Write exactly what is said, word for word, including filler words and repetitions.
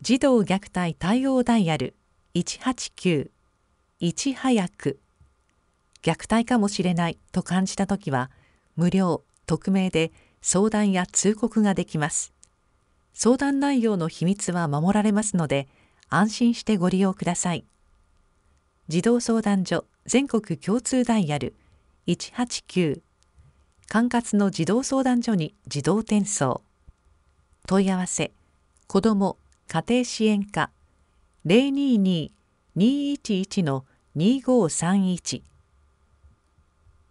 児童虐待対応ダイヤルいちはちきゅう、いち早く。虐待かもしれないと感じたときは、無料、匿名で相談や通告ができます。相談内容の秘密は守られますので、安心してご利用ください。児童相談所全国共通ダイヤルいちはちきゅう、管轄の児童相談所に自動転送。問い合わせ、子ども家庭支援課 ゼロにーにー にーいちいち のにーごーさんいち